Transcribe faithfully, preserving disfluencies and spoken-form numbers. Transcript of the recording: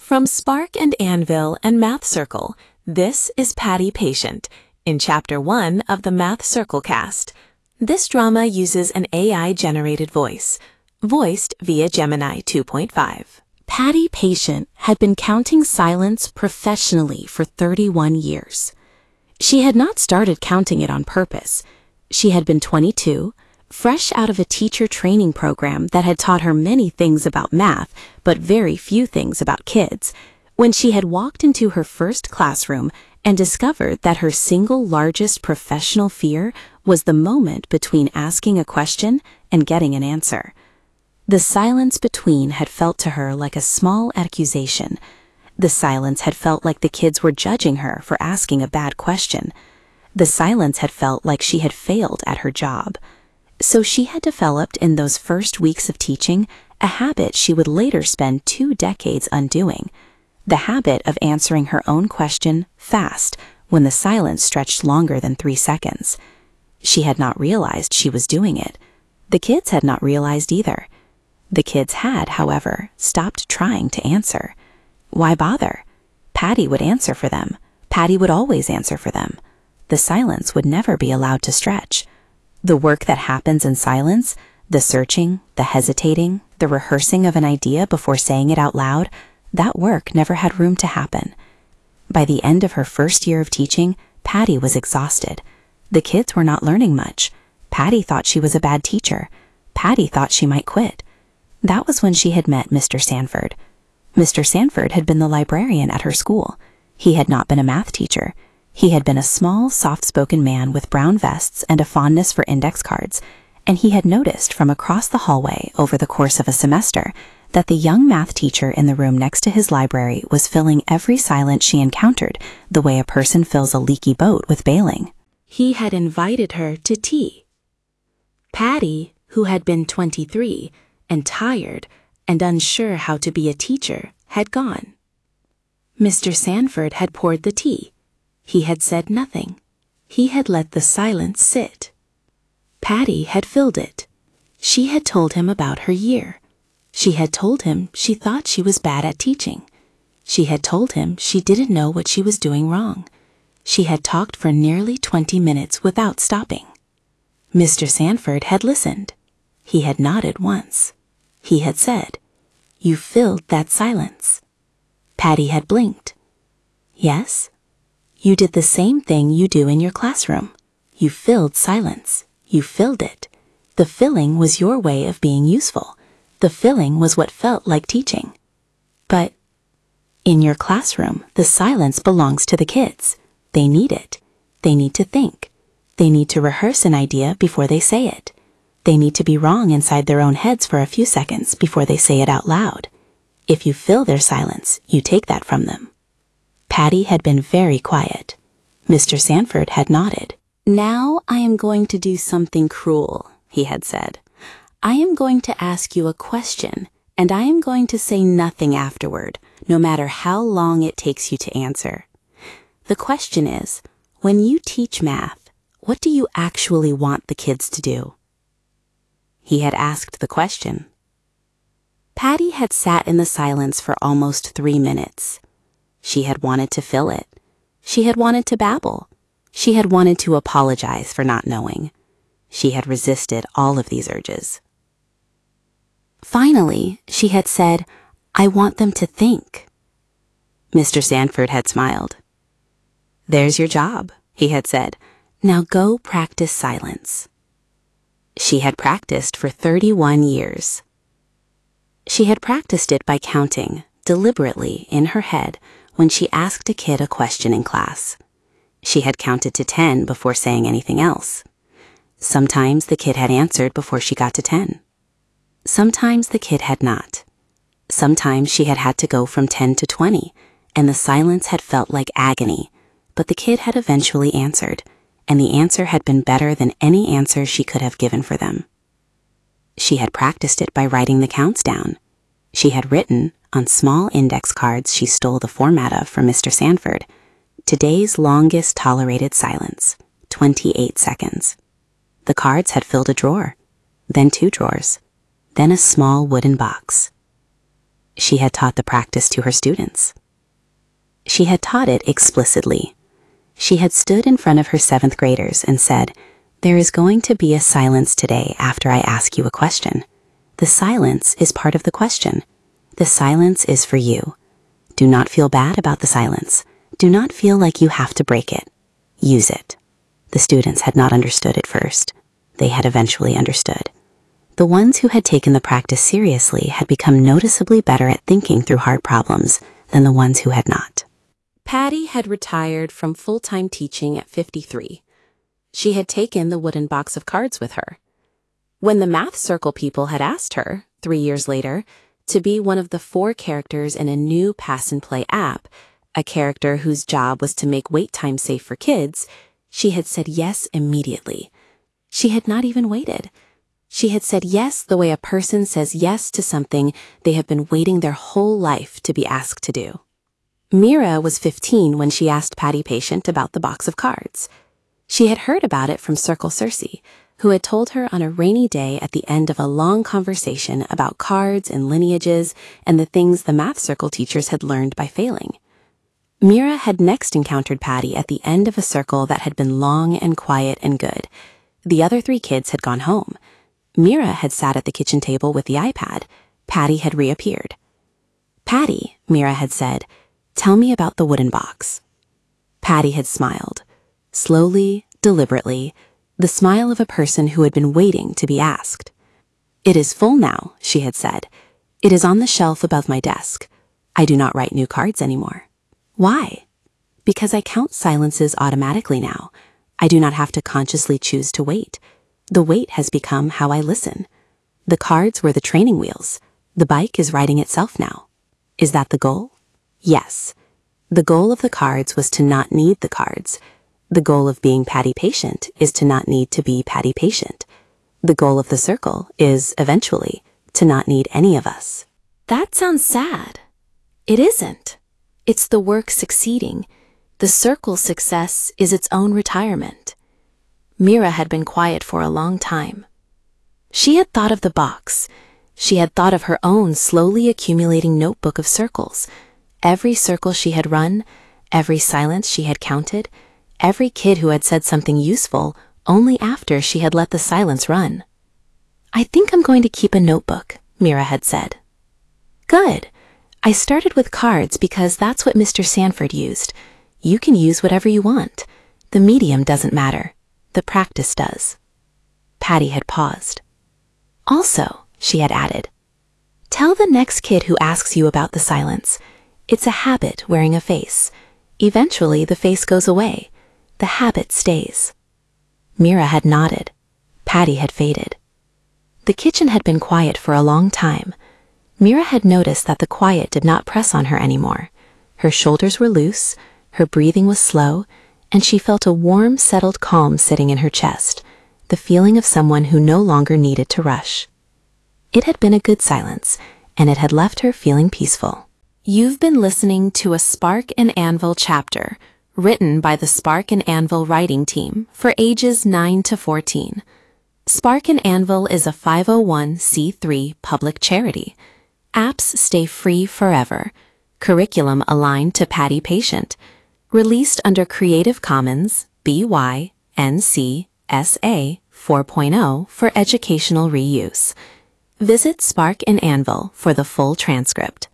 From Spark and Anvil and Math Circle, this is Patty Patient in Chapter one of the Math Circle cast. This drama uses an A I-generated voice, voiced via Gemini two point five. Patty Patient had been counting silence professionally for thirty-one years. She had not started counting it on purpose. She had been twenty-two, fresh out of a teacher training program that had taught her many things about math, but very few things about kids, when she had walked into her first classroom and discovered that her single largest professional fear was the moment between asking a question and getting an answer. The silence between had felt to her like a small accusation. The silence had felt like the kids were judging her for asking a bad question. The silence had felt like she had failed at her job. So she had developed in those first weeks of teaching a habit she would later spend two decades undoing, the habit of answering her own question fast when the silence stretched longer than three seconds. She had not realized she was doing it. The kids had not realized either. The kids had, however, stopped trying to answer. Why bother? Patty would answer for them. Patty would always answer for them. The silence would never be allowed to stretch. The work that happens in silence, the searching, the hesitating, the rehearsing of an idea before saying it out loud, that work never had room to happen. By the end of her first year of teaching, Patty was exhausted. The kids were not learning much. Patty thought she was a bad teacher. Patty thought she might quit. That was when she had met Mister Sanford. Mister Sanford had been the librarian at her school. He had not been a math teacher. He had been a small, soft-spoken man with brown vests and a fondness for index cards, and he had noticed from across the hallway over the course of a semester that the young math teacher in the room next to his library was filling every silence she encountered the way a person fills a leaky boat with bailing. He had invited her to tea. Patty, who had been twenty-three and tired and unsure how to be a teacher, had gone. Mister Sanford had poured the tea. He had said nothing. He had let the silence sit. Patty had filled it. She had told him about her year. She had told him she thought she was bad at teaching. She had told him she didn't know what she was doing wrong. She had talked for nearly twenty minutes without stopping. Mister Sanford had listened. He had nodded once. He had said, "You filled that silence." Patty had blinked. "Yes? You did the same thing you do in your classroom. You filled silence. You filled it. The filling was your way of being useful. The filling was what felt like teaching. But in your classroom, the silence belongs to the kids. They need it. They need to think. They need to rehearse an idea before they say it. They need to be wrong inside their own heads for a few seconds before they say it out loud. If you fill their silence, you take that from them." Patty had been very quiet. Mister Sanford had nodded. "Now I am going to do something cruel," he had said. "I am going to ask you a question, and I am going to say nothing afterward, no matter how long it takes you to answer. The question is, when you teach math, what do you actually want the kids to do?" He had asked the question. Patty had sat in the silence for almost three minutes. She had wanted to fill it. She had wanted to babble. She had wanted to apologize for not knowing. She had resisted all of these urges. Finally, she had said, "I want them to think." Mister Sanford had smiled. "There's your job," he had said. "Now go practice silence." She had practiced for thirty-one years. She had practiced it by counting, deliberately, in her head, when she asked a kid a question in class. She had counted to ten before saying anything else. Sometimes the kid had answered before she got to ten. Sometimes the kid had not. Sometimes she had had to go from ten to twenty, and the silence had felt like agony, but the kid had eventually answered, and the answer had been better than any answer she could have given for them. She had practiced it by writing the counts down. She had written, on small index cards she stole the format of from Mister Sanford, today's longest tolerated silence, twenty-eight seconds. The cards had filled a drawer, then two drawers, then a small wooden box. She had taught the practice to her students. She had taught it explicitly. She had stood in front of her seventh graders and said, "There is going to be a silence today after I ask you a question. The silence is part of the question. The silence is for you. Do not feel bad about the silence. Do not feel like you have to break it. Use it." The students had not understood at first. They had eventually understood. The ones who had taken the practice seriously had become noticeably better at thinking through hard problems than the ones who had not. Patty had retired from full-time teaching at fifty-three. She had taken the wooden box of cards with her. When the Math Circle people had asked her, three years later, to be one of the four characters in a new Pass and Play app, a character whose job was to make wait time safe for kids, she had said yes immediately. She had not even waited. She had said yes the way a person says yes to something they have been waiting their whole life to be asked to do. Mira was fifteen when she asked Patty Patient about the box of cards. She had heard about it from Circle Circe, who had told her on a rainy day at the end of a long conversation about cards and lineages and the things the Math Circle teachers had learned by failing. Mira had next encountered Patty at the end of a circle that had been long and quiet and good. The other three kids had gone home. Mira had sat at the kitchen table with the iPad. Patty had reappeared. "Patty," Mira had said, "tell me about the wooden box." Patty had smiled. Slowly, deliberately, the smile of a person who had been waiting to be asked. "It is full now," she had said. "It is on the shelf above my desk. I do not write new cards anymore." "Why?" "Because I count silences automatically now. I do not have to consciously choose to wait. The wait has become how I listen. The cards were the training wheels. The bike is riding itself now. Is that the goal? Yes. The goal of the cards was to not need the cards. The goal of being Patty Patient is to not need to be Patty Patient. The goal of the circle is, eventually, to not need any of us." That sounds sad. It isn't. It's the work succeeding. The circle's success is its own retirement. Mira had been quiet for a long time. She had thought of the box. She had thought of her own slowly accumulating notebook of circles. Every circle she had run, every silence she had counted, every kid who had said something useful only after she had let the silence run. "I think I'm going to keep a notebook," Mira had said. "Good. I started with cards because that's what Mister Sanford used. You can use whatever you want. The medium doesn't matter. The practice does." Patty had paused. "Also," she had added, "tell the next kid who asks you about the silence, it's a habit wearing a face. Eventually the face goes away. The habit stays." Mira had nodded. Patty had faded. The kitchen had been quiet for a long time. Mira had noticed that the quiet did not press on her anymore. Her shoulders were loose, her breathing was slow, and she felt a warm, settled calm sitting in her chest, the feeling of someone who no longer needed to rush. It had been a good silence, and it had left her feeling peaceful. You've been listening to a Spark and Anvil chapter, written by the Spark and Anvil writing team for ages nine to fourteen. Spark and Anvil is a five oh one c three public charity. Apps stay free forever. Curriculum aligned to Patty Patient. Released under Creative Commons B Y N C S A four point oh for educational reuse. Visit Spark and Anvil for the full transcript.